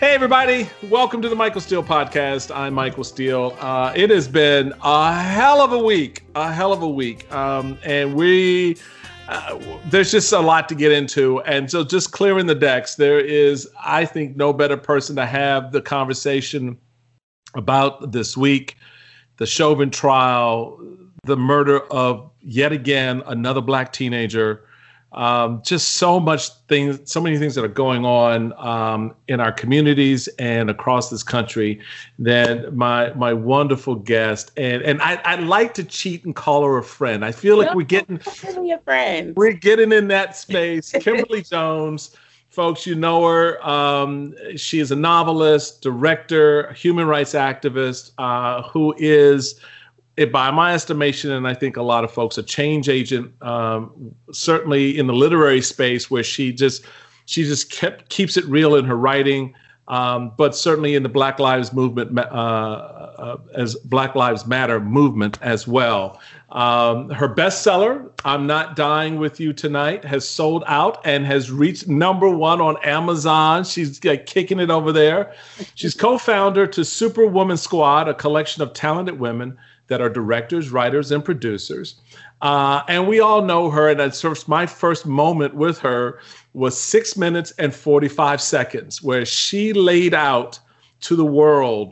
Hey, everybody. Welcome to the Michael Steele Podcast. I'm Michael Steele. It has been a hell of a week, and there's just a lot to get into. And so just clearing the decks, there is, I think, no better person to have the conversation about this week, the Chauvin trial, the murder of, yet again, another Black teenager. Just so many things that are going on in our communities and across this country. That my wonderful guest, and I like to cheat and call her a friend. I feel like we're getting in that space. Kimberly Jones, folks, you know her. She is a novelist, director, human rights activist, who is, by my estimation, and I think a lot of folks, a change agent, certainly in the literary space, where she just keeps it real in her writing, but certainly in the Black Lives movement, as Black Lives Matter movement as well. Her bestseller, I'm Not Dying With You Tonight, has sold out and has reached #1 on Amazon. She's kicking it over there. She's co-founder to Superwoman Squad, a collection of talented women that are directors, writers, and producers. And we all know her. And my first moment with her was 6 minutes and 45 seconds, where she laid out to the world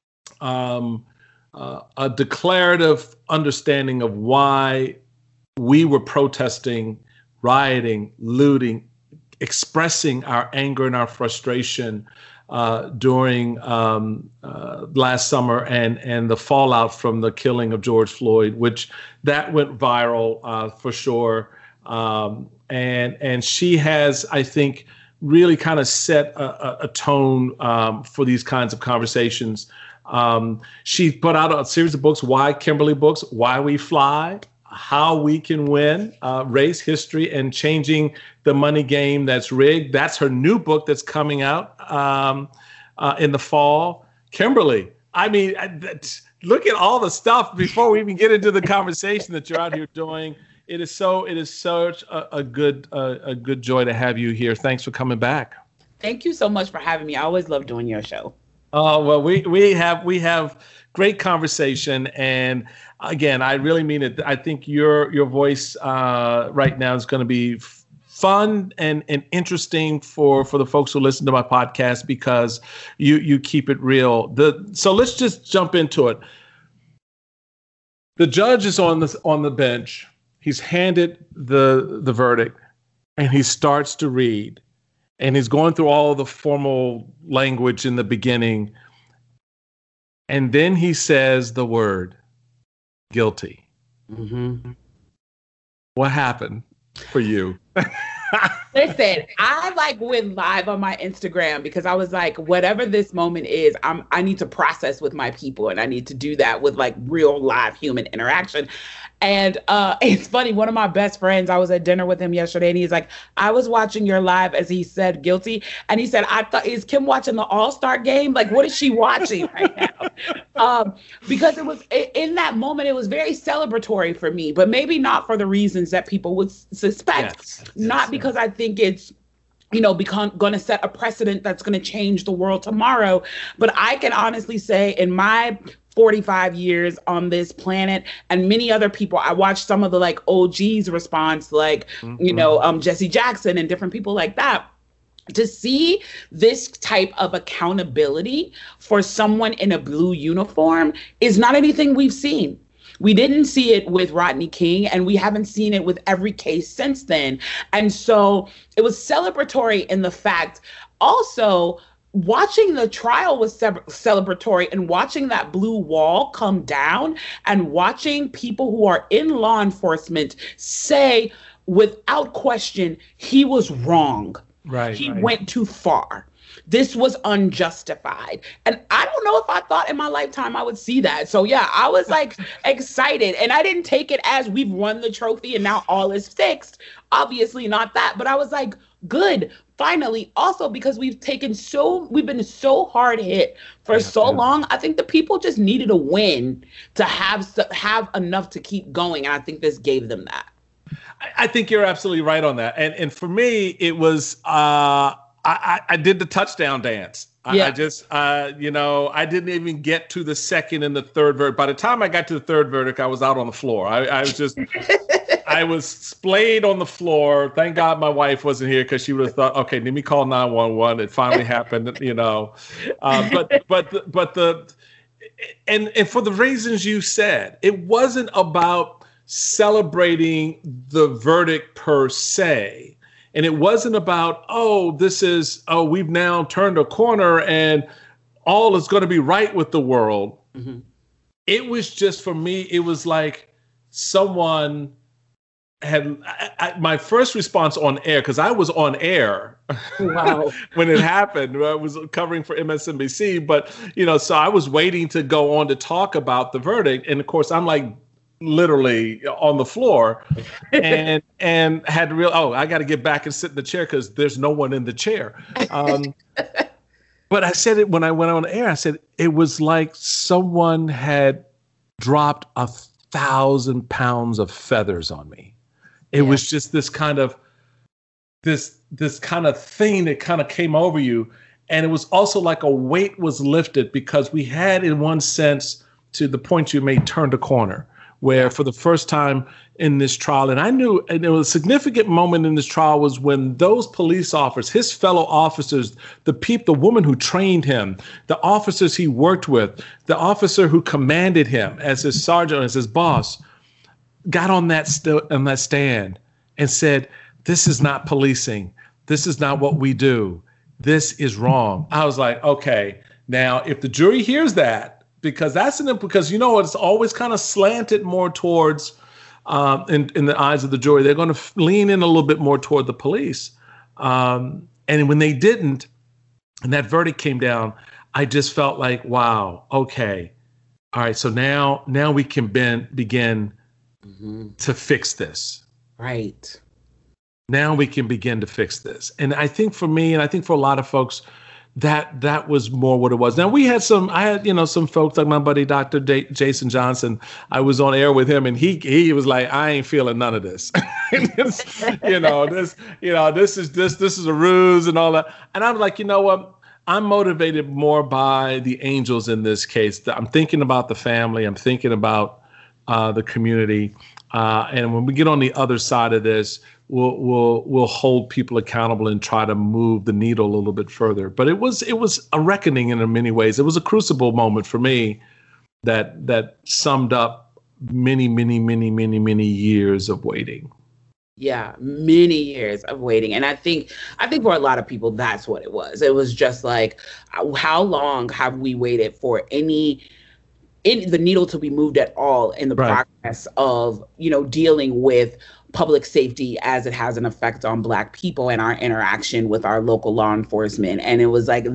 a declarative understanding of why we were protesting, rioting, looting, expressing our anger and our frustration during last summer and the fallout from the killing of George Floyd, which that went viral for sure. And she has, I think, really kind of set a tone for these kinds of conversations. She put out a series of books, Why Kimberly Books, Why We Fly, How We Can Win, Race, History, and Changing the Money Game That's Rigged. That's her new book that's coming out in the fall. Kimberly, I mean, look at all the stuff before we even get into the conversation that you're out here doing. It is such a good joy to have you here. Thanks for coming back. Thank you so much for having me. I always love doing your show. Oh, well, we have great conversation, and again, I really mean it. I think your voice right now is going to be fun and interesting for the folks who listen to my podcast, because you keep it real. So let's just jump into it. The judge is on the bench. He's handed the verdict, and he starts to read. And he's going through all the formal language in the beginning. And then he says the word guilty. Mm-hmm. What happened for you? Listen, I went live on my Instagram because I was like, whatever this moment is, I need to process with my people, and I need to do that with real live human interaction. And it's funny, one of my best friends, I was at dinner with him yesterday, and he's like, I was watching your live as he said guilty. And he said, I thought, is Kim watching the All-Star game? What is she watching right now? Because it was, in that moment, it was very celebratory for me, but maybe not for the reasons that people would suspect. Not because I think it's, going to set a precedent that's going to change the world tomorrow. But I can honestly say, in my 45 years on this planet, and many other people, I watched some of the OGs response, Jesse Jackson and different people like that. To see this type of accountability for someone in a blue uniform is not anything we've seen. We didn't see it with Rodney King, and we haven't seen it with every case since then. And so it was celebratory in the fact, also, watching the trial was celebratory, and watching that blue wall come down and watching people who are in law enforcement say without question, he was wrong. He went too far. This was unjustified. And I don't know if I thought in my lifetime I would see that. So yeah, I was excited, and I didn't take it as we've won the trophy and now all is fixed. Obviously not that, but I was like, good. Finally, also because we've been so hard hit for so long. I think the people just needed a win to have enough to keep going. And I think this gave them that. I think you're absolutely right on that. And for me, it was, I did the touchdown dance. Yeah. I just, I didn't even get to the second and the third verdict. By the time I got to the third verdict, I was out on the floor. I was just, I was splayed on the floor. Thank God my wife wasn't here, because she would have thought, okay, let me call 911. It finally happened, And for the reasons you said, it wasn't about celebrating the verdict per se. And it wasn't about, we've now turned a corner and all is going to be right with the world. Mm-hmm. It was just, for me, it was like someone had, my first response on air, because I was on air wow. when it happened. I was covering for MSNBC, but, so I was waiting to go on to talk about the verdict. And of course, I'm like, literally on the floor and had I got to get back and sit in the chair because there's no one in the chair. But I said it when I went on air. I said it was like someone had dropped 1,000 pounds of feathers on me. It was just this kind of thing that kind of came over you. And it was also like a weight was lifted, because we had, in one sense, to the point you made, turned a corner, where for the first time in this trial, and I knew, and it was a significant moment in this trial, was when those police officers, his fellow officers, the woman who trained him, the officers he worked with, the officer who commanded him as his sergeant, as his boss, got on that stand and said, "This is not policing. This is not what we do. This is wrong." I was like, okay, now if the jury hears that, because because it's always kind of slanted more towards, in the eyes of the jury, they're going to lean in a little bit more toward the police. And when they didn't, and that verdict came down, I just felt like, wow, okay, all right, so now we can begin to fix this. Right. Now we can begin to fix this. And I think for me, and I think for a lot of folks, that was more what it was. Now I had some folks like my buddy, Dr. Jason Johnson. I was on air with him, and he was like, "I ain't feeling none of this." This is a ruse and all that. And I'm like, you know what? I'm motivated more by the angels in this case. I'm thinking about the family. I'm thinking about the community. And when we get on the other side of this, we'll hold people accountable and try to move the needle a little bit further. But it was a reckoning in many ways. It was a crucible moment for me that summed up many, many, many, many, many years of waiting. Yeah, many years of waiting. And I think for a lot of people, that's what it was. It was just like, how long have we waited for the needle to be moved at all in the process of, dealing with public safety as it has an effect on Black people and our interaction with our local law enforcement. And it was like,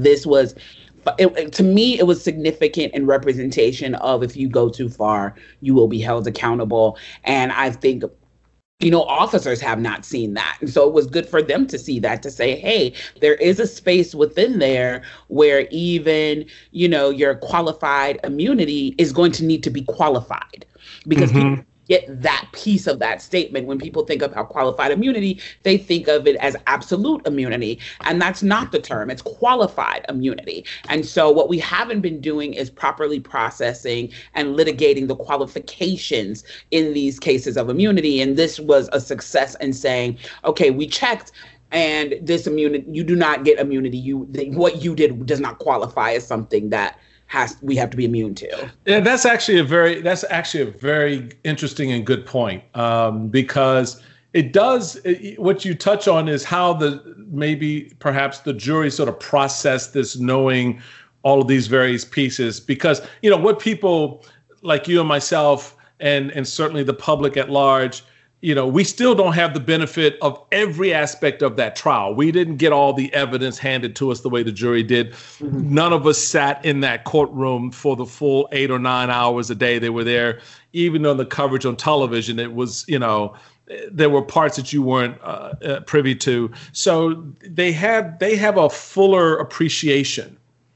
to me, it was significant in representation of, if you go too far, you will be held accountable. And I think, officers have not seen that. And so it was good for them to see that, to say, hey, there is a space within there where even, your qualified immunity is going to need to be qualified, because people get that piece of that statement. When people think about qualified immunity, they think of it as absolute immunity. And that's not the term. It's qualified immunity. And so what we haven't been doing is properly processing and litigating the qualifications in these cases of immunity. And this was a success in saying, okay, we checked, and this immunity, you do not get immunity. What you did does not qualify as something that we have to be immune to. Yeah, that's actually a very interesting and good point, because it does. What you touch on is how perhaps the jury sort of processed this, knowing all of these various pieces. Because what people like you and myself, and certainly the public at large, we still don't have the benefit of every aspect of that trial. We didn't get all the evidence handed to us the way the jury did. Mm-hmm. None of us sat in that courtroom for the full 8 or 9 hours a day they were there. Even on the coverage on television, it was, there were parts that you weren't privy to. So they have a fuller appreciation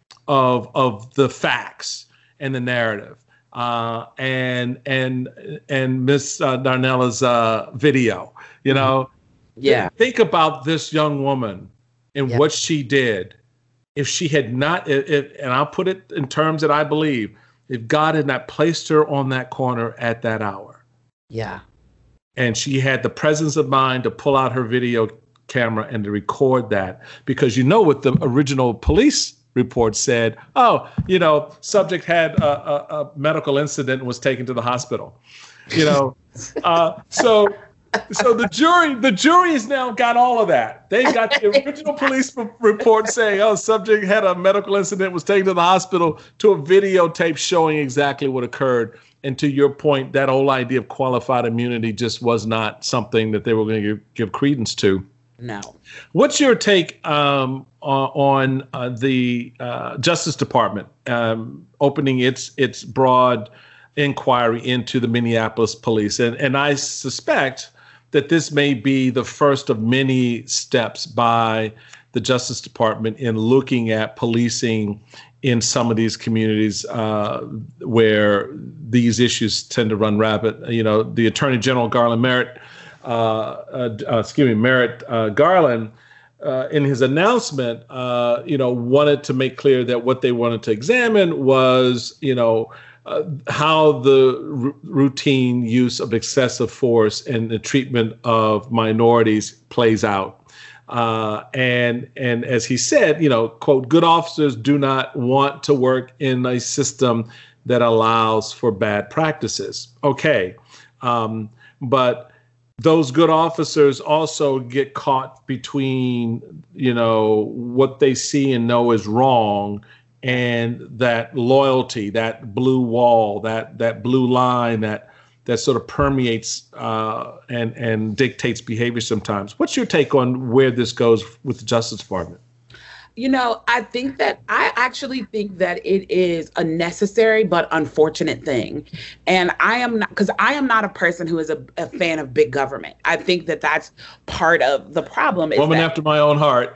of the facts and the narrative. And Miss Darnella's video, Yeah. Yeah. Think about this young woman, and what she did, if she had not, and I'll put it in terms that I believe, if God had not placed her on that corner at that hour. Yeah. And she had the presence of mind to pull out her video camera and to record that, because what the original police report said, subject had a medical incident and was taken to the hospital. So the jury has now got all of that. They got the original police report saying, subject had a medical incident, was taken to the hospital, to a videotape showing exactly what occurred. And to your point, that whole idea of qualified immunity just was not something that they were going to give credence to. No. What's your take on the Justice Department opening its broad inquiry into the Minneapolis police? And I suspect that this may be the first of many steps by the Justice Department in looking at policing in some of these communities where these issues tend to run rampant. The Attorney General Merrick Garland, in his announcement, wanted to make clear that what they wanted to examine was, how the routine use of excessive force and the treatment of minorities plays out. And as he said, quote, good officers do not want to work in a system that allows for bad practices. Okay. But those good officers also get caught between, what they see and know is wrong, and that loyalty, that blue wall, that blue line that sort of permeates and dictates behavior sometimes. What's your take on where this goes with the Justice Department? I actually think that it is a necessary but unfortunate thing. And I am not a person who is a fan of big government. I think that that's part of the problem. Woman after my own heart.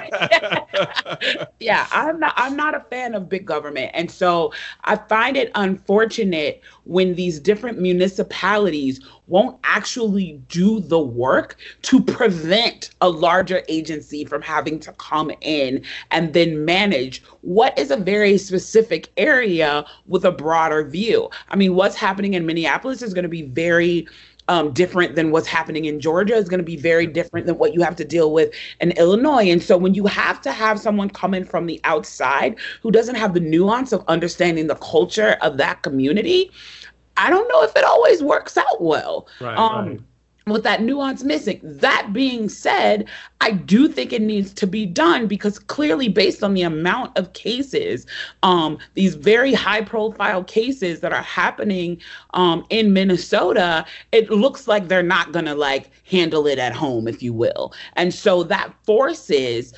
Yeah, I'm not a fan of big government. And so I find it unfortunate when these different municipalities won't actually do the work to prevent a larger agency from having to come in and then manage what is a very specific area with a broader view. I mean, what's happening in Minneapolis is going to be very different than what's happening in Georgia. Is going to be very different than what you have to deal with in Illinois. And so when you have to have someone come in from the outside who doesn't have the nuance of understanding the culture of that community, I don't know if it always works out well. Right. With that nuance missing. That being said, I do think it needs to be done, because clearly, based on the amount of cases, these very high profile cases that are happening in Minnesota, it looks like they're not going to handle it at home, if you will. And so that forces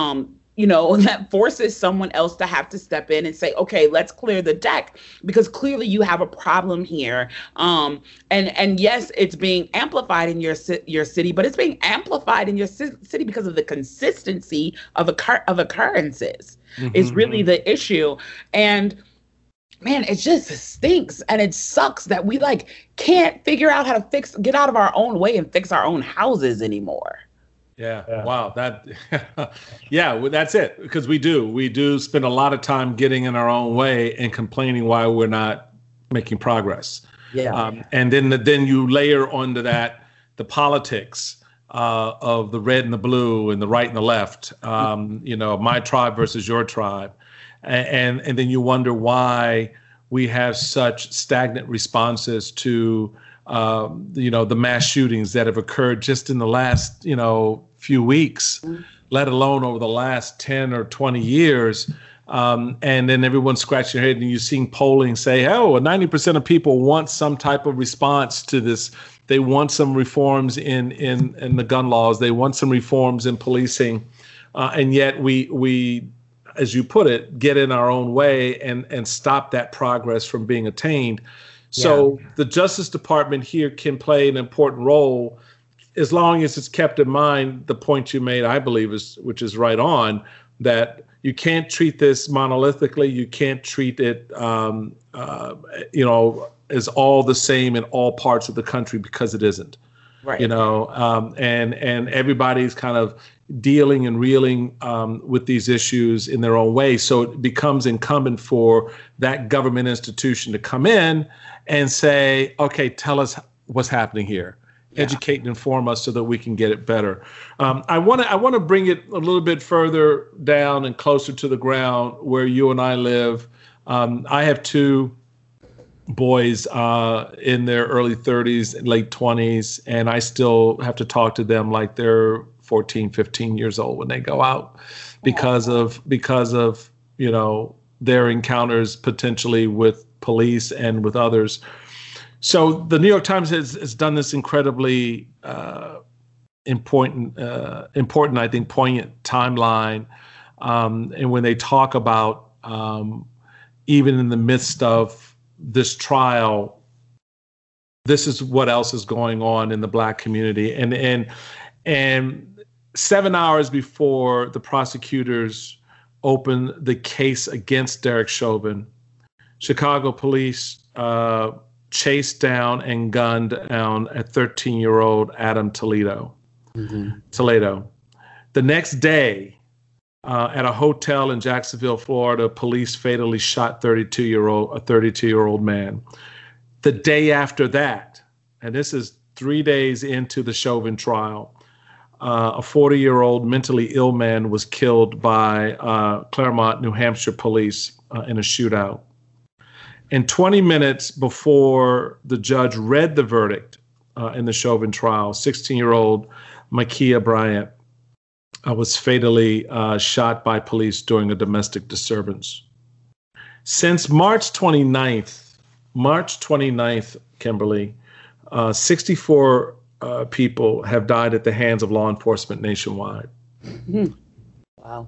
someone else to have to step in and say, okay, let's clear the deck, because clearly you have a problem here. And yes, it's being amplified in your city, but it's being amplified in your city because of the consistency of occurrences. Mm-hmm. Is really the issue. And man, it just stinks, and it sucks that we can't figure out how to get out of our own way and fix our own houses anymore. Yeah. Wow. Well, that's it. Because we do spend a lot of time getting in our own way and complaining why we're not making progress. Yeah. And then you layer onto that the politics of the red and the blue and the right and the left. My tribe versus your tribe, and then you wonder why we have such stagnant responses to the mass shootings that have occurred just in the last, few weeks, let alone over the last 10 or 20 years. And then everyone's scratching their head, and you're seeing polling say, 90% of people want some type of response to this. They want some reforms in the gun laws. They want some reforms in policing. And yet we, as you put it, get in our own way and stop that progress from being attained. So the Justice Department here can play an important role, as long as it's kept in mind the point you made, I believe, which is right on, that you can't treat this monolithically. You can't treat it, as all the same in all parts of the country, because it isn't. Right. And everybody's kind of dealing and reeling with these issues in their own way. So it becomes incumbent for that government institution to come in and say, okay, tell us what's happening here. Yeah. Educate and inform us so that we can get it better. I want to bring it a little bit further down and closer to the ground where you and I live. I have two boys in their early 30s and late 20s, and I still have to talk to them like they're 14, 15 years old when they go out because of their encounters potentially with police and with others. So the New York Times has done this incredibly important, I think, poignant timeline. And when they talk about even in the midst of this trial, this is what else is going on in the Black community. And 7 hours before the prosecutors opened the case against Derek Chauvin, Chicago police chased down and gunned down a 13-year-old Adam Toledo. Toledo. The next day, at a hotel in Jacksonville, Florida, police fatally shot a 32-year-old man. The day after that, and this is 3 days into the Chauvin trial, a 40-year-old mentally ill man was killed by Claremont, New Hampshire police in a shootout. And 20 minutes before the judge read the verdict in the Chauvin trial, 16-year-old Ma'Khia Bryant was fatally shot by police during a domestic disturbance. Since March 29th, Kimberly, 64 people have died at the hands of law enforcement nationwide. Wow.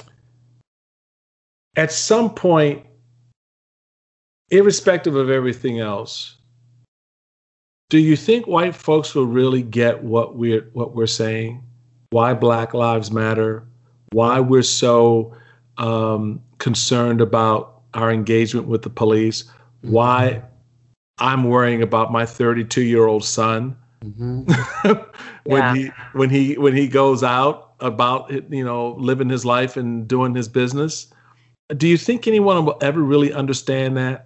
At some point, irrespective of everything else, do you think white folks will really get what we're saying? Why Black Lives Matter? Why we're so concerned about our engagement with the police? Why I'm worrying about my 32-year-old son when he goes out about living his life and doing his business? Do you think anyone will ever really understand that?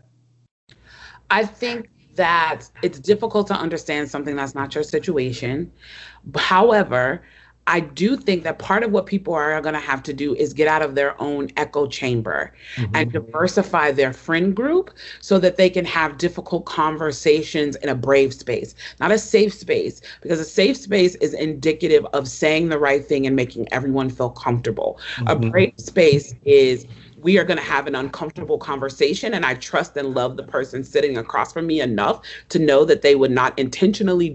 I think that it's difficult to understand something that's not your situation. However, I do think that part of what people are going to have to do is get out of their own echo chamber and diversify their friend group so that they can have difficult conversations in a brave space, not a safe space, because a safe space is indicative of saying the right thing and making everyone feel comfortable. A brave space is we are going to have an uncomfortable conversation, and I trust and love the person sitting across from me enough to know that they would not intentionally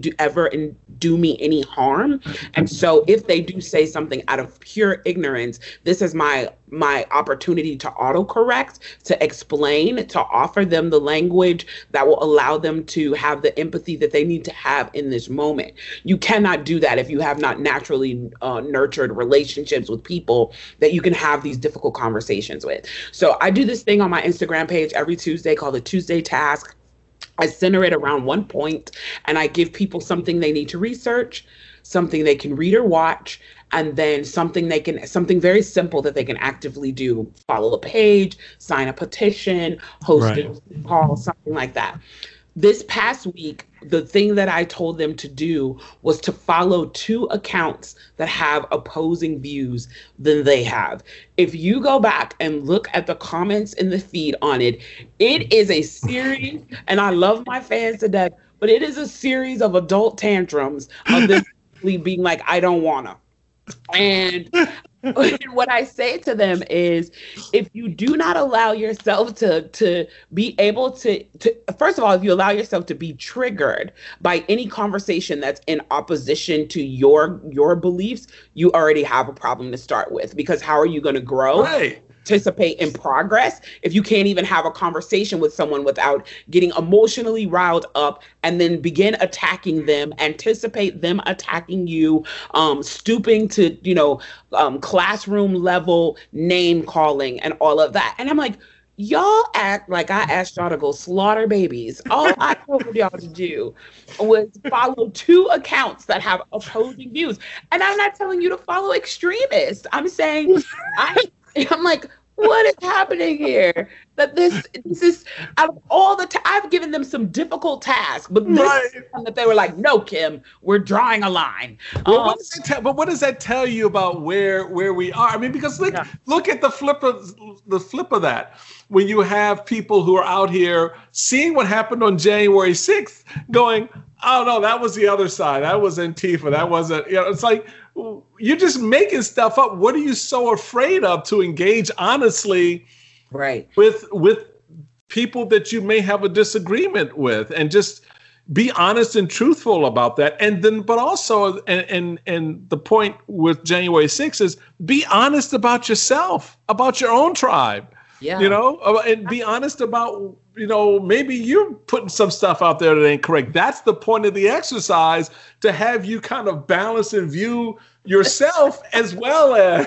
do me any harm. And so if they do say something out of pure ignorance, this is my opportunity to autocorrect, to explain, to offer them the language that will allow them to have the empathy that they need to have in this moment. You cannot do that if you have not naturally nurtured relationships with people that you can have these difficult conversations with. So I do this thing on my Instagram page every Tuesday called the Tuesday Task. I center it around one point, and I give people something they need to research, something they can read or watch, and then something very simple that they can actively do. Follow a page, sign a petition, host a call, something like that. This past week, the thing that I told them to do was to follow 2 accounts that have opposing views than they have. If you go back and look at the comments in the feed on it, it is a series, and I love my fans to death, but it is a series of adult tantrums of them being like, I don't wanna. And what I say to them is, if you do not allow yourself to be able to, first of all, if you allow yourself to be triggered by any conversation that's in opposition to your beliefs, you already have a problem to start with, because how are you going to grow? Right. Participate in progress if you can't even have a conversation with someone without getting emotionally riled up and then begin attacking them, anticipate them attacking you, stooping to classroom level name calling and all of that. And I'm like, y'all act like I asked y'all to go slaughter babies. All I told y'all to do was follow 2 accounts that have opposing views. And I'm not telling you to follow extremists. I'm saying, I'm like, what is happening here? That this is out of all the I've given them some difficult tasks, but this is one that they were like, no, Kim, we're drawing a line. Well, what does that tell you about where we are? I mean, because look at the flip of that. When you have people who are out here seeing what happened on January 6th, going, oh no, that was the other side. That was Antifa. That wasn't. It's like, you're just making stuff up. What are you so afraid of to engage honestly, with people that you may have a disagreement with, and just be honest and truthful about that. And then, but also, and the point with January 6th is be honest about yourself, about your own tribe. Yeah. And be honest about, maybe you're putting some stuff out there that ain't correct. That's the point of the exercise, to have you kind of balance and view yourself as well as.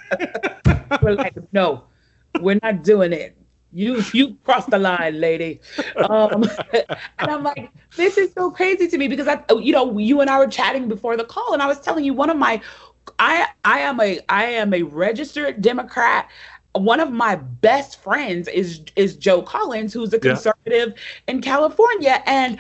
We're like, no, we're not doing it. You crossed the line, lady. And I'm like, this is so crazy to me, because you and I were chatting before the call, and I was telling you I am a registered Democrat. One of my best friends is Joe Collins, who's a conservative in California. And,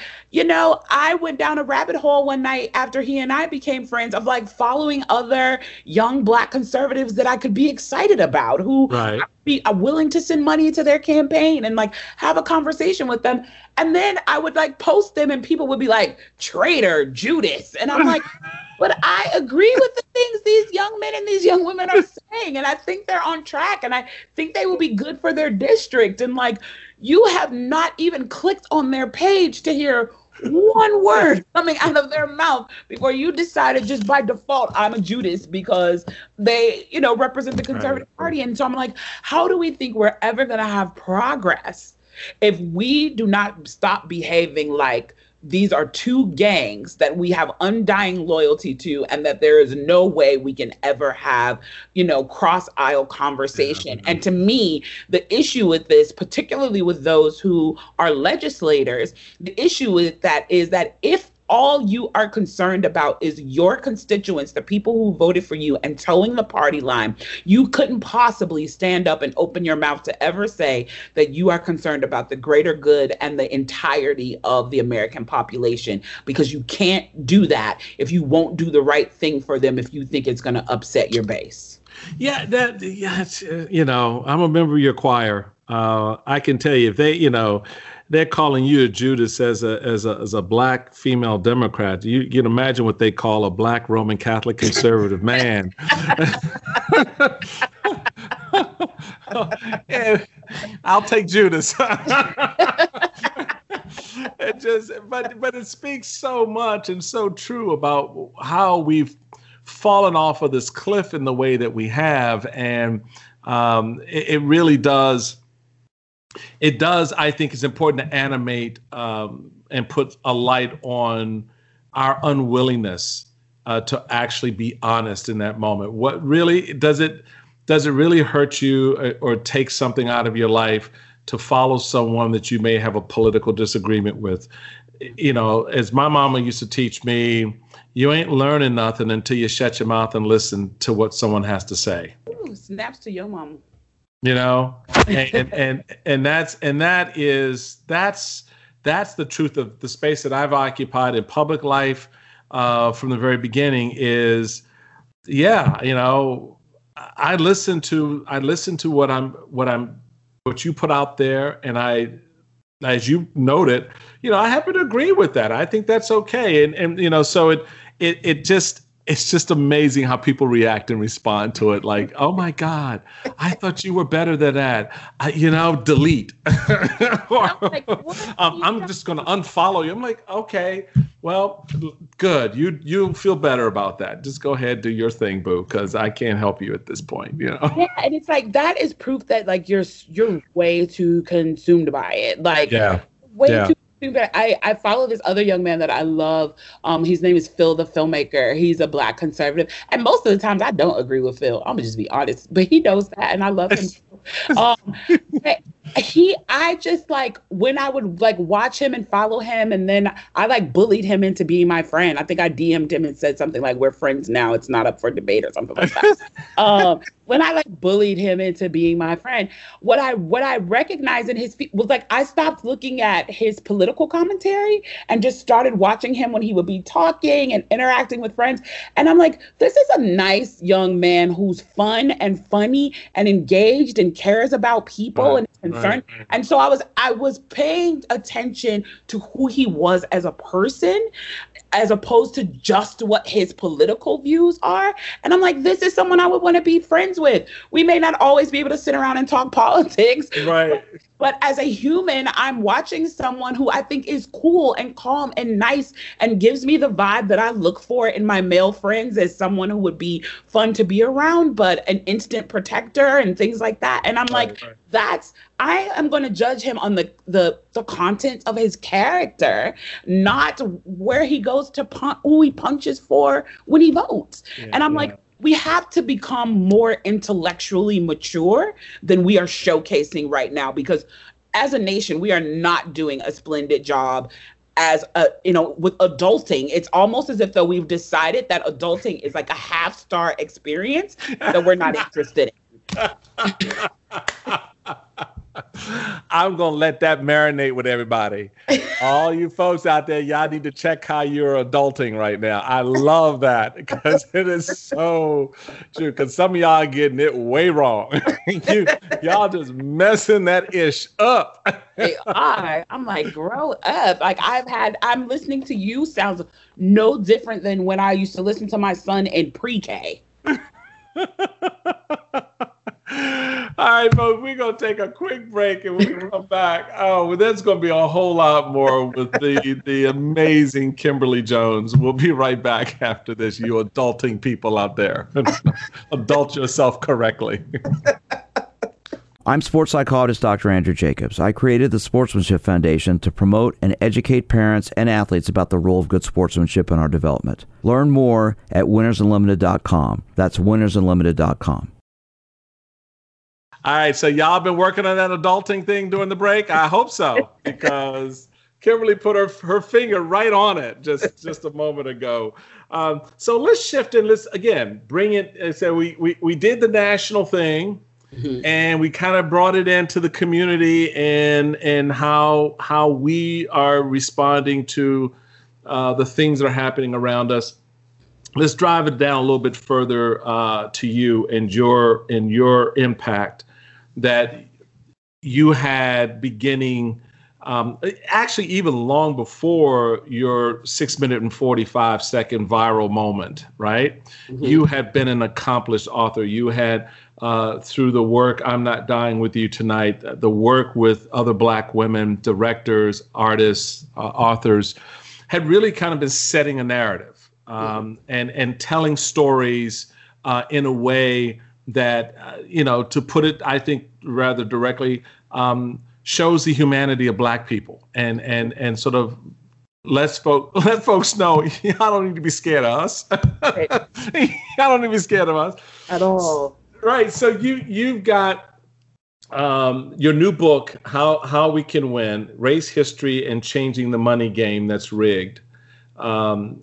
I went down a rabbit hole one night after he and I became friends, of like following other young Black conservatives that I could be excited about, who I'd be willing to send money to their campaign and like have a conversation with them. And then I would like post them and people would be like, traitor, Judas. And I'm like, but I agree with the things these young men and these young women are saying. And I think they're on track, and I think they will be good for their district. And like, you have not even clicked on their page to hear one word coming out of their mouth before you decided just by default, I'm a Judas, because they, represent the conservative party. And so I'm like, how do we think we're ever going to have progress if we do not stop behaving like these are 2 gangs that we have undying loyalty to, and that there is no way we can ever have, cross aisle conversation? Yeah. And to me, the issue with this, particularly with those who are legislators, the issue with that is that if all you are concerned about is your constituents, the people who voted for you, and towing the party line, you couldn't possibly stand up and open your mouth to ever say that you are concerned about the greater good and the entirety of the American population, because you can't do that if you won't do the right thing for them, if you think it's going to upset your base. Yeah, I'm a member of your choir. I can tell you, if they, they're calling you a Judas as a Black female Democrat, you can imagine what they call a Black Roman Catholic conservative man. I'll take Judas. But it speaks so much and so true about how we've fallen off of this cliff in the way that we have, and it really does. It does, I think it's important to animate and put a light on our unwillingness to actually be honest in that moment. What really does it really hurt you or take something out of your life to follow someone that you may have a political disagreement with? As my mama used to teach me, you ain't learning nothing until you shut your mouth and listen to what someone has to say. Ooh, snaps to your mama. And that's the truth of the space that I've occupied in public life from the very beginning. Is I listen to what you put out there, and I, as you noted, I happen to agree with that. I think that's okay, and so it's just amazing how people react and respond to it. Like, oh my God, I thought you were better than that. Delete. I'm just going to unfollow you. I'm like, okay, well, good. You feel better about that. Just go ahead, do your thing, boo, because I can't help you at this point. Yeah, and it's like that is proof that like you're way too consumed by it. Like, way too. I follow this other young man that I love. His name is Phil the Filmmaker. He's a Black conservative. And most of the times I don't agree with Phil. I'm gonna just be honest. But he knows that, and I love him. I just like when I would like watch him and follow him, and then I like bullied him into being my friend. I think I DM'd him and said something like, "We're friends now. It's not up for debate," or something like that. When I like bullied him into being my friend, what I recognized in his was like I stopped looking at his political commentary and just started watching him when he would be talking and interacting with friends. And I'm like, this is a nice young man who's fun and funny and engaged and cares about people and is concerned. Right. And so I was paying attention to who he was as a person, as opposed to just what his political views are. And I'm like, this is someone I would want to be friends with. We may not always be able to sit around and talk politics. Right. But as a human, I'm watching someone who I think is cool and calm and nice and gives me the vibe that I look for in my male friends, as someone who would be fun to be around, but an instant protector and things like that. And I'm like, I am going to judge him on the content of his character, not where he goes to who he punches for when he votes. Yeah, and I'm like, we have to become more intellectually mature than we are showcasing right now, because as a nation, we are not doing a splendid job with adulting. It's almost as if though we've decided that adulting is like a half-star experience that we're not interested in. I'm going to let that marinate with everybody. All you folks out there, y'all need to check how you're adulting right now. I love that because it is so true, because some of y'all are getting it way wrong. Y'all just messing that ish up. They are. I'm like, grow up. Like I'm listening to you sounds no different than when I used to listen to my son in pre-K. All right, folks, we're going to take a quick break and we'll come back. Oh, well, there's going to be a whole lot more with the amazing Kimberly Jones. We'll be right back after this, you adulting people out there. Adult yourself correctly. I'm sports psychologist Dr. Andrew Jacobs. I created the Sportsmanship Foundation to promote and educate parents and athletes about the role of good sportsmanship in our development. Learn more at winnersunlimited.com. That's winnersunlimited.com. All right, so y'all been working on that adulting thing during the break? I hope so, because Kimberly put her finger right on it just a moment ago. So let's shift and let's, again, bring it. So we did the national thing, and we kind of brought it into the community and how we are responding to the things that are happening around us. Let's drive it down a little bit further to you and your impact that you had beginning, actually even long before your 6 minute and 45 second viral moment, right? Mm-hmm. You had been an accomplished author. You had, through the work, I'm Not Dying With You Tonight, the work with other Black women, directors, artists, authors, had really kind of been setting a narrative and telling stories in a way that, to put it, I think, rather directly, shows the humanity of Black people and sort of let folks know y'all don't need to be scared of us. Right. Y'all don't need to be scared of us at all. Right. So you've got your new book, How We Can Win: Race History and Changing the Money Game That's Rigged. Tell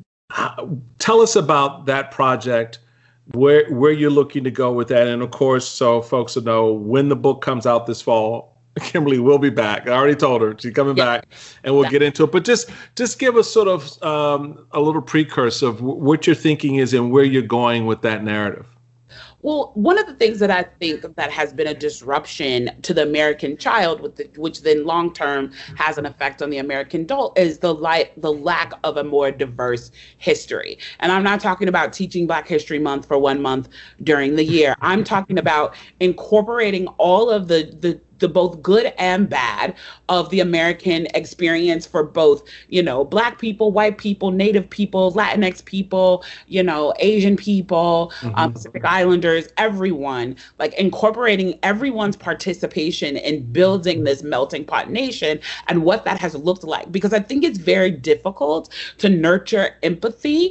us about that project, where you're looking to go with that. And of course, so folks will know, when the book comes out this fall, Kimberly will be back. I already told her she's coming back, and we'll get into it. But just give us sort of a little precursor of what your thinking is and where you're going with that narrative. Well, one of the things that I think that has been a disruption to the American child, which then long term has an effect on the American adult, is the lack of a more diverse history. And I'm not talking about teaching Black History Month for 1 month during the year. I'm talking about incorporating all of the both good and bad of the American experience for both, Black people, white people, Native people, Latinx people, Asian people, Pacific Islanders, everyone, like incorporating everyone's participation in building this melting pot nation and what that has looked like. Because I think it's very difficult to nurture empathy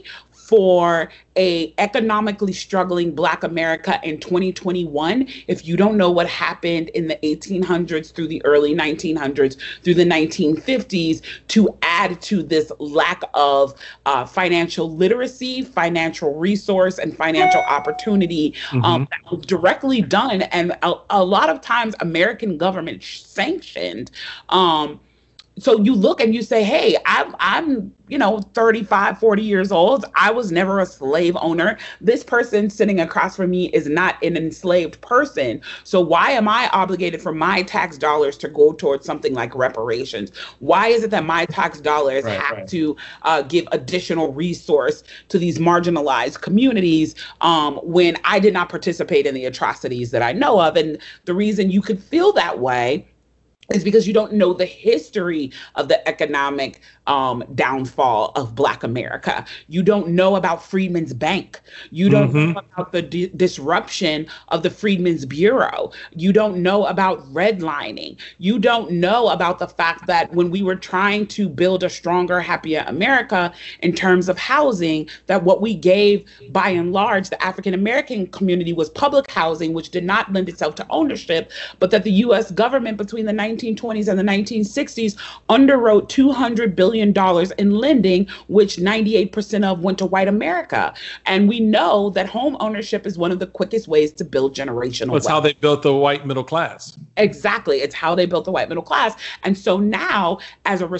for a economically struggling Black America in 2021 if you don't know what happened in the 1800s through the early 1900s through the 1950s to add to this lack of financial literacy, financial resource, and financial opportunity that was directly done and a lot of times American government sanctioned. So you look and you say, hey, I'm 35, 40 years old. I was never a slave owner. This person sitting across from me is not an enslaved person. So why am I obligated for my tax dollars to go towards something like reparations? Why is it that my tax dollars have to give additional resource to these marginalized communities when I did not participate in the atrocities that I know of? And the reason you could feel that way is because you don't know the history of the economic downfall of Black America. You don't know about Freedmen's Bank. You don't know about the disruption of the Freedmen's Bureau. You don't know about redlining. You don't know about the fact that when we were trying to build a stronger, happier America in terms of housing, that what we gave by and large the African American community was public housing, which did not lend itself to ownership, but that the U.S. government between the 1920s and the 1960s underwrote $200 billion in lending, which 98% of went to white America. And we know that home ownership is one of the quickest ways to build generational wealth. It's how they built the white middle class. Exactly. It's how they built the white middle class. And so now, as a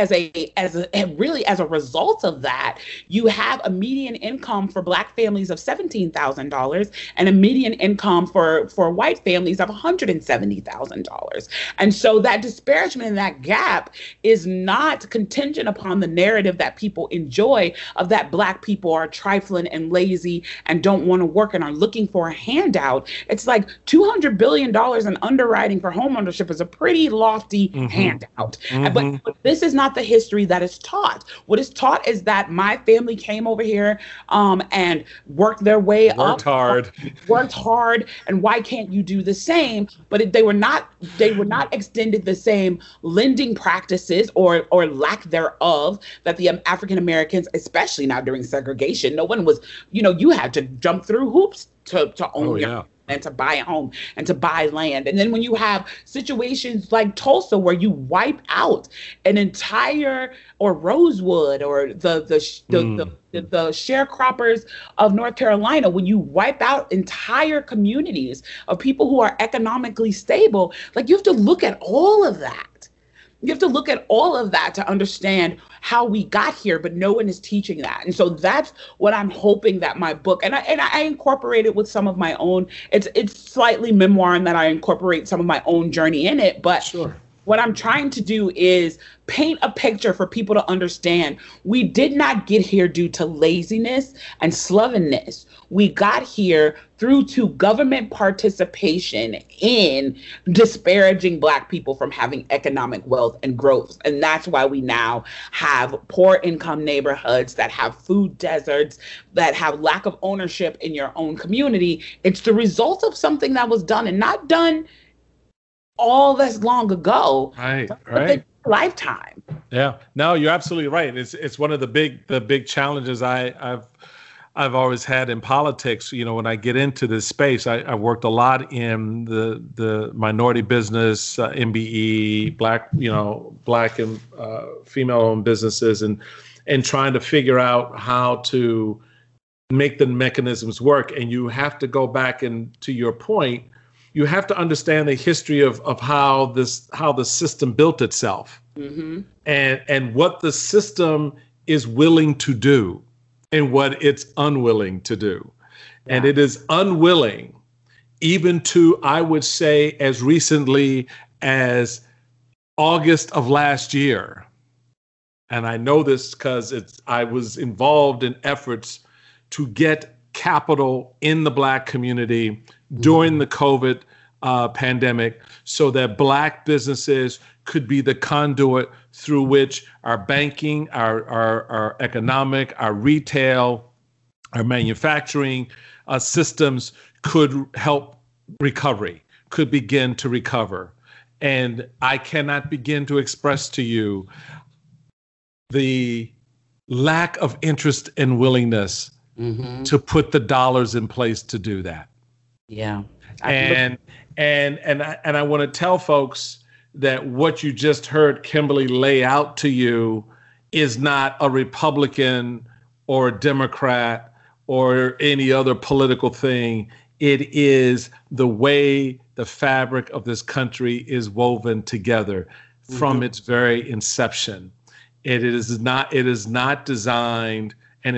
result of that, you have a median income for Black families of $17,000 and a median income for white families of $170,000. And so that disparagement and that gap is not contingent upon the narrative that people enjoy of that Black people are trifling and lazy and don't want to work and are looking for a handout. It's like $200 billion in underwriting for homeownership is a pretty lofty handout. But this is not the history that is taught. What is taught is that my family came over here and worked their way up. Worked hard, and why can't you do the same? But they were not extended the same lending practices or lack thereof that the African Americans, especially now during segregation, no one was, you had to jump through hoops to own your and to buy a home and to buy land. And then when you have situations like Tulsa where you wipe out an entire, or Rosewood, or the sharecroppers of North Carolina, when you wipe out entire communities of people who are economically stable, like you have to look at all of that. You have to look at all of that to understand how we got here, but no one is teaching that. And so that's what I'm hoping that my book, and I incorporate it with some of my own, it's slightly memoir in that I incorporate some of my own journey in it, but what I'm trying to do is paint a picture for people to understand we did not get here due to laziness and slovenliness. We got here through to government participation in disparaging Black people from having economic wealth and growth. And that's why we now have poor income neighborhoods that have food deserts, that have lack of ownership in your own community. It's the result of something that was done, and not done all this long ago. Right. Lifetime. Yeah. No, you're absolutely right. It's one of the big challenges I've always had in politics. When I get into this space, I worked a lot in the minority business, MBE, Black and female-owned businesses, and trying to figure out how to make the mechanisms work. And you have to go back, and to your point, you have to understand the history of how the system built itself, and what the system is willing to do and what it's unwilling to do. Yeah. And it is unwilling, even to, I would say, as recently as August of last year. And I know this because I was involved in efforts to get capital in the Black community during the COVID pandemic, so that Black businesses could be the conduit through which our banking, our economic, our retail, our manufacturing systems could help recovery, could begin to recover. And I cannot begin to express to you the lack of interest and willingness to put the dollars in place to do that. Yeah. And I want to tell folks that what you just heard Kimberly lay out to you is not a Republican or a Democrat or any other political thing. It is the way the fabric of this country is woven together from its very inception. It is not designed,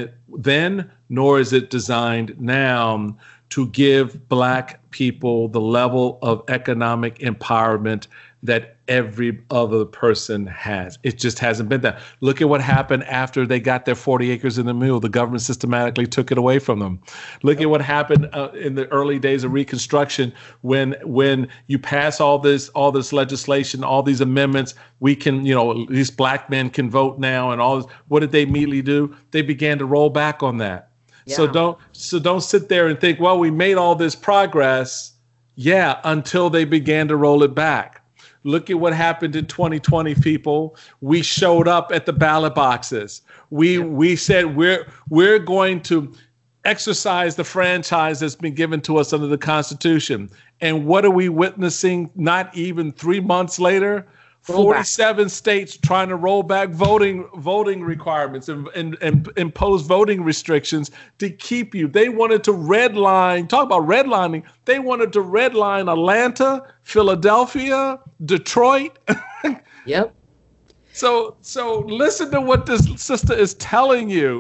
nor is it designed now to give Black people the level of economic empowerment that every other person has. It just hasn't been that. Look at what happened after they got their 40 acres in the mule. The government systematically took it away from them. Look at what happened in the early days of Reconstruction when you pass all this legislation, all these amendments. We can, these Black men can vote now and all this. What did they immediately do? They began to roll back on that. Yeah. So don't sit there and think, well, we made all this progress. Yeah, until they began to roll it back. Look at what happened in 2020, people. We showed up at the ballot boxes. We said we're going to exercise the franchise that's been given to us under the Constitution. And what are we witnessing not even 3 months later? 47 states trying to roll back voting requirements and impose voting restrictions to keep you. They wanted to redline, talk about redlining. They wanted to redline Atlanta, Philadelphia, Detroit. Yep. So listen to what this sister is telling you.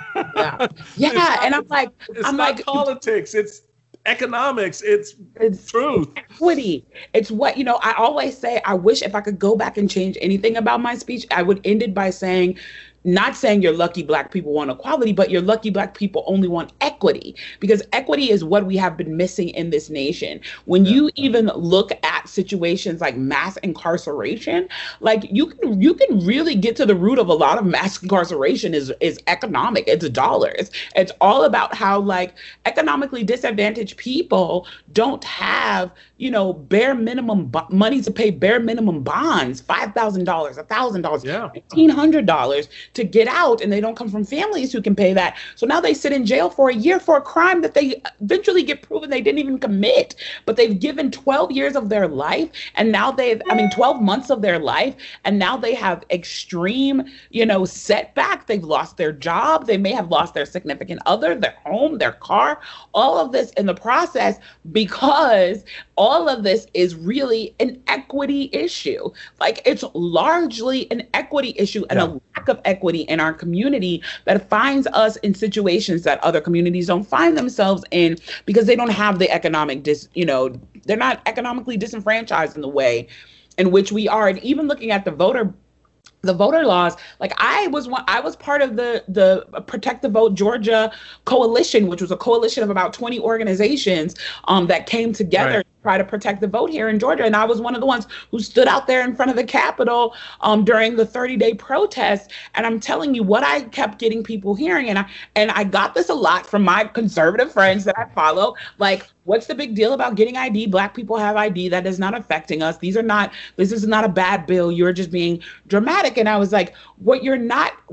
Yeah. And I'm like, it's not politics. It's economics. It's truth. Equity. It's what, I always say, I wish if I could go back and change anything about my speech, I would end it by saying, not saying you're lucky Black people want equality, but you're lucky Black people only want equity, because equity is what we have been missing in this nation. When you even look at situations like mass incarceration, like you can really get to the root of a lot of mass incarceration is economic. It's dollars. It's all about how like economically disadvantaged people don't have, bare minimum money to pay bare minimum bonds, $5,000, $1,000, $1,500 to get out, and they don't come from families who can pay that. So now they sit in jail for a year for a crime that they eventually get proven they didn't even commit, but they've given 12 years of their life, and now 12 months of their life, and now they have extreme, setback. They've lost their job. They may have lost their significant other, their home, their car, all of this in the process, because all of this is really an equity issue. Like, it's largely an equity issue and a lack of equity in our community that finds us in situations that other communities don't find themselves in, because they don't have the economic they're not economically disenfranchised in the way in which we are. And even looking at the voter laws, like I was part of the Protect the Vote Georgia coalition, which was a coalition of about 20 organizations that came together to try to protect the vote here in Georgia. And I was one of the ones who stood out there in front of the Capitol during the 30-day protest. And I'm telling you what I kept getting people hearing, and I got this a lot from my conservative friends that I follow, like, what's the big deal about getting ID? Black people have ID. That is not affecting us. This is not a bad bill. You're just being dramatic. And I was like, what you're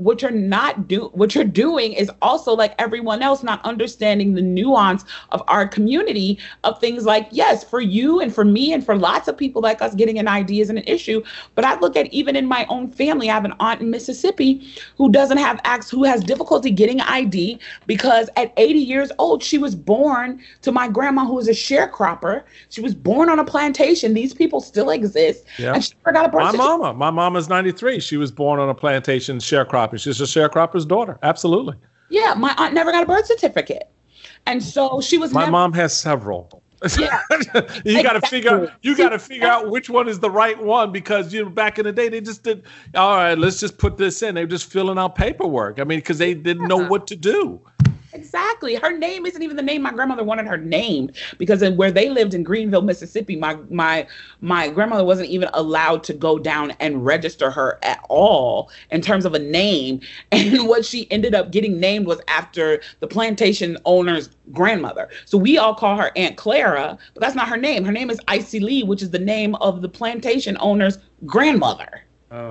doing is also, like everyone else, not understanding the nuance of our community, of things like, yes, for you and for me and for lots of people like us, getting an ID isn't an issue. But I look at, even in my own family, I have an aunt in Mississippi who has difficulty getting ID because at 80 years old, she was born to my grandma, who was a sharecropper. She was born on a plantation. These people still exist. Yeah. And she never got a birth certificate. My mama's 93. She was born on a plantation sharecropping. She's a sharecropper's daughter. Absolutely. Yeah, my aunt never got a birth certificate. And so she was My mom has several. Yeah. You got to figure out which one is the right one, because back in the day they just did, all right, let's just put this in. They were just filling out paperwork. I mean, because they didn't know what to do. Exactly. Her name isn't even the name my grandmother wanted her named, because where they lived in Greenville, Mississippi, my grandmother wasn't even allowed to go down and register her at all in terms of a name. And what she ended up getting named was after the plantation owner's grandmother. So we all call her Aunt Clara, but that's not her name. Her name is Icy Lee, which is the name of the plantation owner's grandmother. Oh.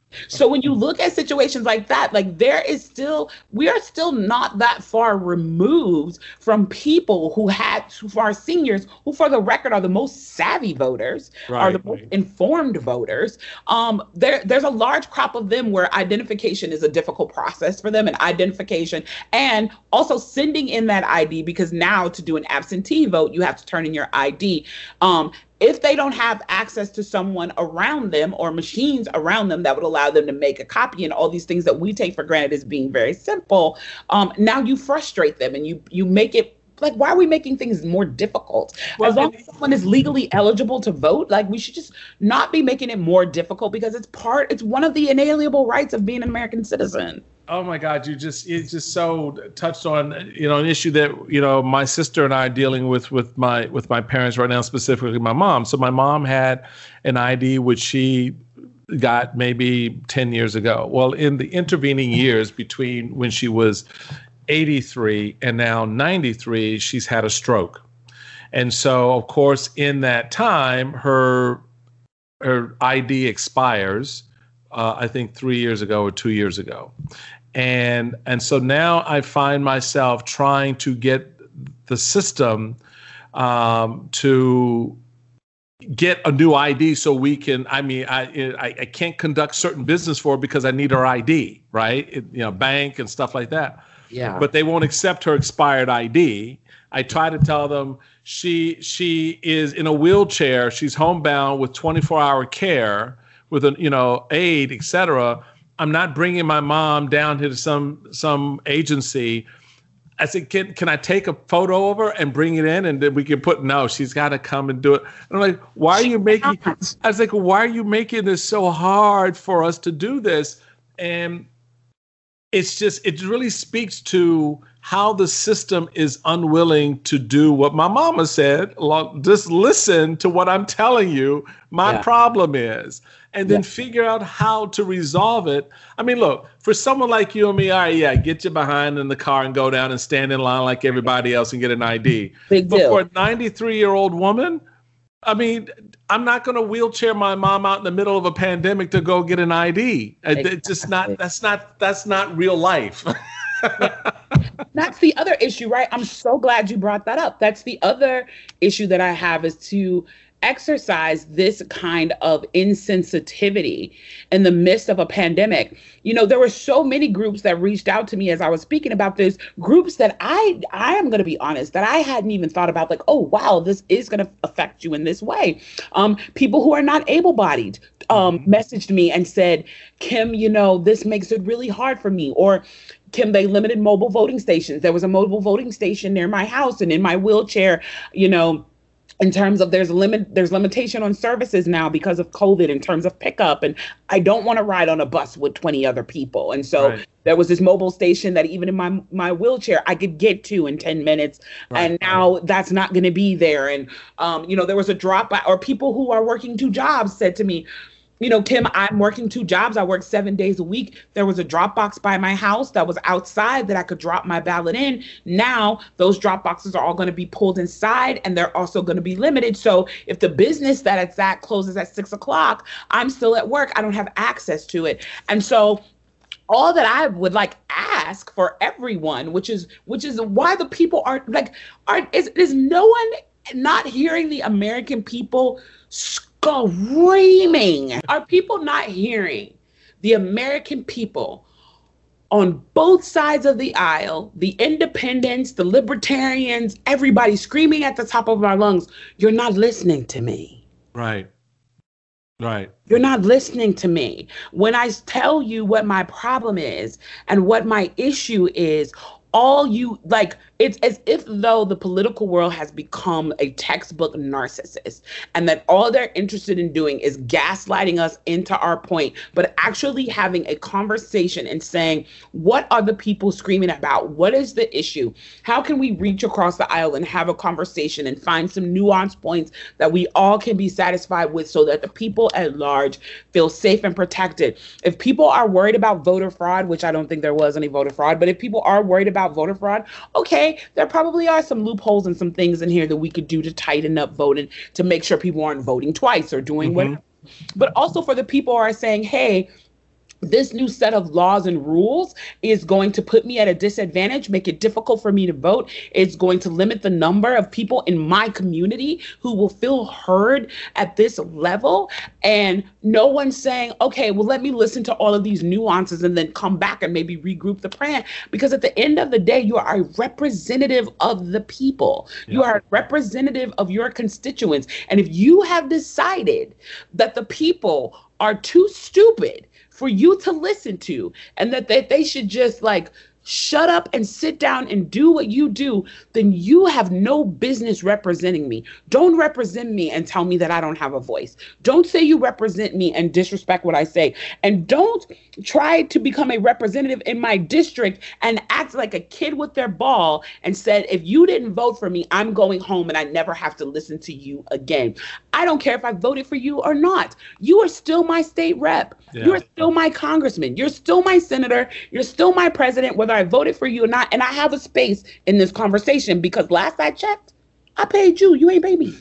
So when you look at situations like that, like we are still not that far removed from people who are seniors, who for the record are the most savvy voters, are the most informed voters. There's a large crop of them where identification is a difficult process for them, and identification, and also sending in that ID, because now to do an absentee vote, you have to turn in your ID. If they don't have access to someone around them or machines around them that would allow them to make a copy, and all these things that we take for granted as being very simple, now you frustrate them, and you make it like, why are we making things more difficult? Well, as long as someone is legally eligible to vote, like, we should just not be making it more difficult, because it's one of the inalienable rights of being an American citizen. Oh my God, you just so touched on, an issue that, my sister and I are dealing with my parents right now, specifically my mom. So my mom had an ID which she got maybe 10 years ago. Well, in the intervening years between when she was 83 and now 93, she's had a stroke. And so, of course, in that time, her ID expires, I think 3 years ago or 2 years ago. And so now I find myself trying to get the system to get a new ID so we can, I can't conduct certain business for her because I need her ID, right? Bank and stuff like that. Yeah. But they won't accept her expired ID. I try to tell them she is in a wheelchair. She's homebound with 24-hour care with an aid, et cetera. I'm not bringing my mom down to some agency. I said, can I take a photo of her and bring it in, and then we can no, she's got to come and do it. And I'm like, why are you making? I was like, why are you making this so hard for us to do this? And it really speaks to how the system is unwilling to do what my mama said. Just listen to what I'm telling you. My problem is. And then figure out how to resolve it. I mean, look, for someone like you and me, all right, get you behind in the car and go down and stand in line like everybody else and get an ID. Big deal. For a 93-year-old woman, I mean, I'm not going to wheelchair my mom out in the middle of a pandemic to go get an ID. Exactly. It's just not. That's not real life. That's the other issue, right? I'm so glad you brought that up. That's the other issue that I have, is to exercise this kind of insensitivity in the midst of a pandemic. There were so many groups that reached out to me as I was speaking about this, groups that I am going to be honest, that I hadn't even thought about, like, oh, wow, this is going to affect you in this way. People who are not able-bodied messaged me and said, Kim, this makes it really hard for me. Or, Kim, they limited mobile voting stations. There was a mobile voting station near my house, and in my wheelchair, in terms of there's limitation on services now because of COVID in terms of pickup. And I don't want to ride on a bus with 20 other people. And so there was this mobile station that even in my wheelchair, I could get to in 10 minutes. And now that's not going to be there. And, there was a drop, or people who are working 2 jobs said to me, Kim, I'm working 2 jobs. I work 7 days a week. There was a drop box by my house that was outside that I could drop my ballot in. Now those drop boxes are all going to be pulled inside, and they're also going to be limited. So if the business that it's at closes at 6 o'clock, I'm still at work. I don't have access to it. And so all that I would ask for everyone, which is why the people is no one not hearing the American people screaming? Are people not hearing the American people on both sides of the aisle, the independents, the libertarians, everybody screaming at the top of our lungs, you're not listening to me? Right. You're not listening to me. When I tell you what my problem is and what my issue is, it's as if though the political world has become a textbook narcissist, and that all they're interested in doing is gaslighting us into our point, but actually having a conversation and saying, what are the people screaming about? What is the issue? How can we reach across the aisle and have a conversation and find some nuanced points that we all can be satisfied with, so that the people at large feel safe and protected? If people are worried about voter fraud, which I don't think there was any voter fraud, but if people are worried about voter fraud, okay, there probably are some loopholes and some things in here that we could do to tighten up voting, to make sure people aren't voting twice or doing whatever. But also for the people who are saying, hey, this new set of laws and rules is going to put me at a disadvantage, make it difficult for me to vote. It's going to limit the number of people in my community who will feel heard at this level. And no one's saying, okay, well, let me listen to all of these nuances and then come back and maybe regroup the plan. Because at the end of the day, you are a representative of the people. Yeah. You are a representative of your constituents. And if you have decided that the people are too stupid for you to listen to, and that they should just like shut up and sit down and do what you do, then you have no business representing me. Don't represent me and tell me that I don't have a voice. Don't say you represent me and disrespect what I say. And don't try to become a representative in my district and act like a kid with their ball and said, if you didn't vote for me, I'm going home and I never have to listen to you again. I don't care if I voted for you or not. You are still my state rep. Yeah. You're still my congressman. You're still my senator. You're still my president, whether I voted for you or not. And I have a space in this conversation because last I checked, I paid you. You ain't paid me.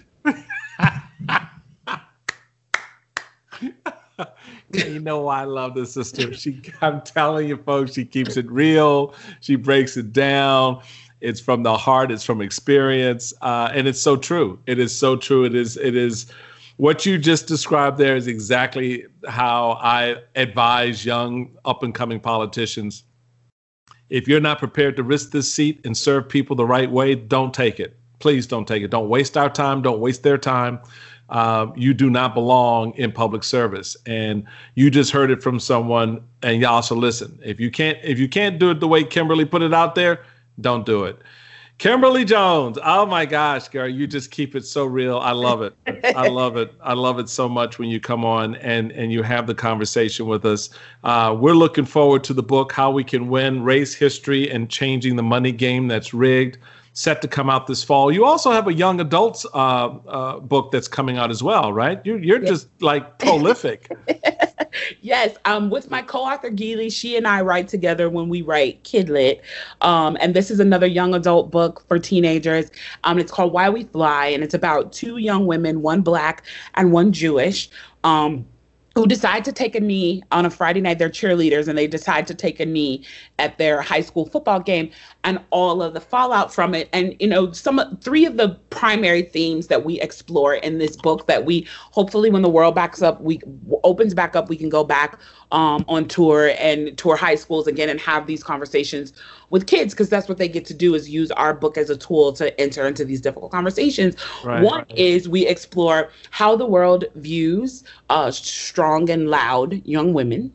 You know why I love this sister? I'm telling you, folks, she keeps it real. She breaks it down. It's from the heart. It's from experience. And it's so true. It is so true. It is what you just described there is exactly how I advise young up-and-coming politicians. If you're not prepared to risk this seat and serve people the right way, don't take it. Please don't take it. Don't waste our time. Don't waste their time. You do not belong in public service. And you just heard it from someone, and y'all should listen. If you can't do it the way Kimberly put it out there, don't do it. Kimberly Jones. Oh my gosh, girl, you just keep it so real. I love it. I love it. I love it so much when you come on and you have the conversation with us. We're looking forward to the book, How We Can Win, Race History and Changing the Money Game That's Rigged, set to come out this fall. You also have a young adults book that's coming out as well, right? You're just like prolific. Yes, with my co-author Geely, she and I write together when we write Kidlit, and this is another young adult book for teenagers. It's called Why We Fly, and it's about two young women, one Black and one Jewish, who decide to take a knee on a Friday night. They're cheerleaders, and they decide to take a knee at their high school football game and all of the fallout from it. And, you know, three of the primary themes that we explore in this book that we hopefully when the world opens back up, we can go back on tour and tour high schools again and have these conversations with kids, because that's what they get to do, is use our book as a tool to enter into these difficult conversations. Right. One is we explore how the world views strong and loud young women,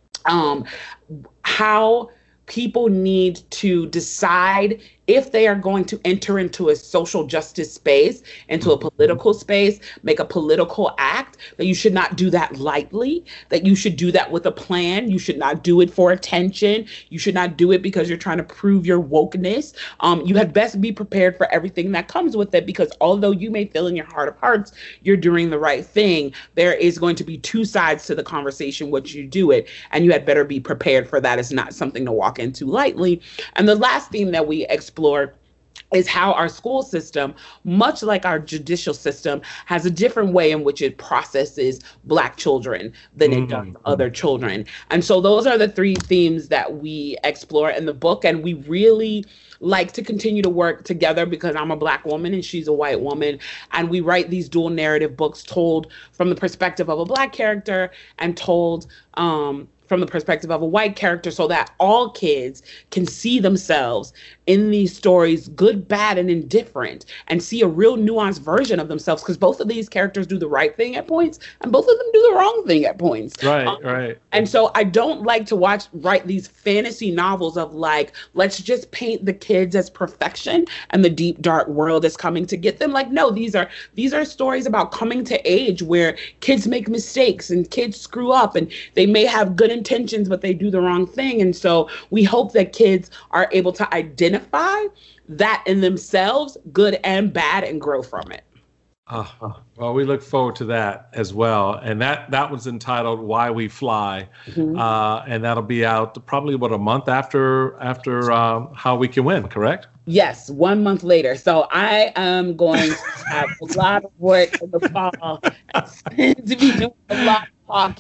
how people need to decide if they are going to enter into a social justice space, into a political space, make a political act, that you should not do that lightly, that you should do that with a plan. You should not do it for attention. You should not do it because you're trying to prove your wokeness. You had best be prepared for everything that comes with it, because although you may feel in your heart of hearts you're doing the right thing, there is going to be two sides to the conversation once you do it, and you had better be prepared for that. It's not something to walk into lightly. And the last theme that we explore is how our school system, much like our judicial system, has a different way in which it processes Black children than it does other children. And so those are the three themes that we explore in the book. And we really like to continue to work together because I'm a Black woman and she's a white woman. And we write these dual narrative books told from the perspective of a Black character and told from the perspective of a white character, so that all kids can see themselves in these stories, good, bad, and indifferent, and see a real nuanced version of themselves, because both of these characters do the right thing at points and both of them do the wrong thing at points. Right. And so I don't like to write these fantasy novels of like, let's just paint the kids as perfection and the deep, dark world is coming to get them. Like, no, these are stories about coming to age where kids make mistakes and kids screw up and they may have good intentions, but they do the wrong thing. And so we hope that kids are able to identify that in themselves, good and bad, and grow from it. Well, we look forward to that as well. And that was entitled Why We Fly. And that'll be out probably a month after How We Can Win, correct? Yes, 1 month later. So I am going to have a lot of work in the fall to be doing a lot of talking.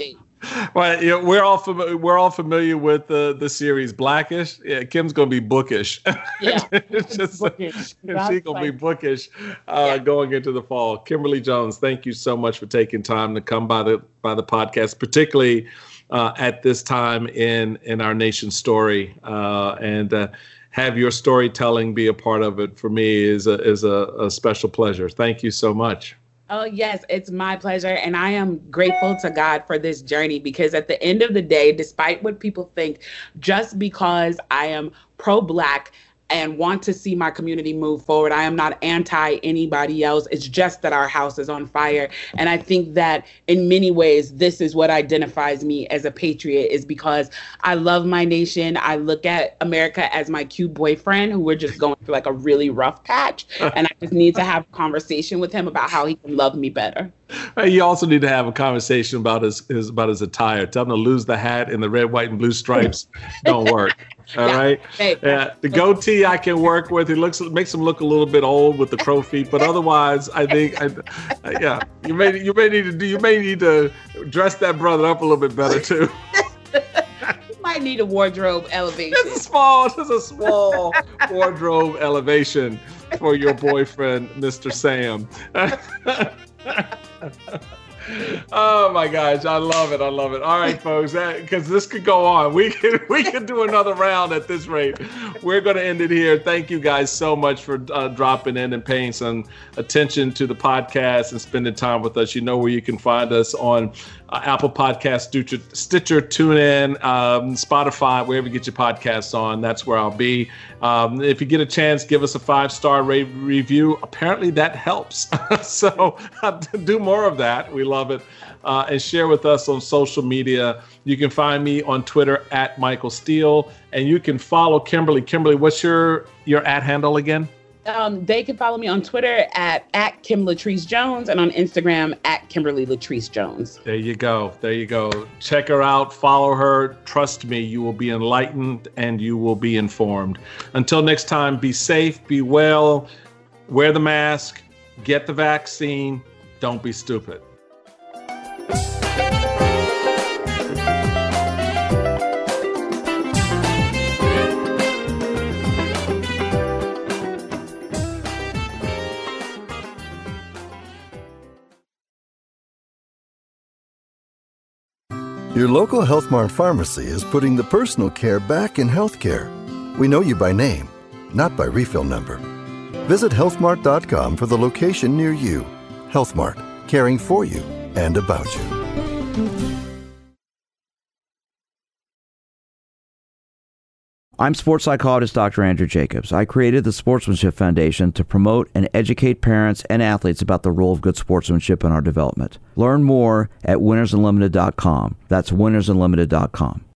Well, we're all familiar with the series Blackish. Yeah, Kim's gonna be bookish. Yeah, She's gonna be bookish going into the fall. Kimberly Jones, thank you so much for taking time to come by the podcast, particularly at this time in our nation's story, and have your storytelling be a part of it. For me is a special pleasure. Thank you so much. Oh, yes, it's my pleasure. And I am grateful to God for this journey, because at the end of the day, despite what people think, just because I am pro-Black and want to see my community move forward, I am not anti anybody else. It's just that our house is on fire. And I think that in many ways, this is what identifies me as a patriot, is because I love my nation. I look at America as my cute boyfriend who we're just going through like a really rough patch. And I just need to have a conversation with him about how he can love me better. You also need to have a conversation about his attire. Tell him to lose the hat and the red, white, and blue stripes. Don't work. All right. Hey, the goatee I can work with. It makes him look a little bit old with the crow feet, but otherwise, I think, you may need to dress that brother up a little bit better too. You might need a wardrobe elevation. Just a small wardrobe elevation for your boyfriend, Mr. Sam. Oh my gosh, I love it. All right, folks, because this could go on. We could do another round at this rate. We're going to end it here. Thank you guys so much for dropping in and paying some attention to the podcast and spending time with us. You know where you can find us on Apple Podcasts, Stitcher, TuneIn, Spotify, wherever you get your podcasts on. That's where I'll be. If you get a chance, give us a 5-star review. Apparently that helps. So do more of that. We love it. And share with us on social media. You can find me on Twitter at Michael Steele, and you can follow Kimberly. Kimberly, what's your @ handle again? They can follow me on Twitter at Kim Latrice Jones, and on Instagram at Kimberly Latrice Jones. There you go. Check her out. Follow her. Trust me, you will be enlightened and you will be informed. Until next time, be safe, be well, wear the mask, get the vaccine. Don't be stupid. Your local Health Mart pharmacy is putting the personal care back in healthcare. We know you by name, not by refill number. Visit healthmart.com for the location near you. Health Mart, caring for you and about you. I'm sports psychologist Dr. Andrew Jacobs. I created the Sportsmanship Foundation to promote and educate parents and athletes about the role of good sportsmanship in our development. Learn more at winnersunlimited.com. That's winnersunlimited.com.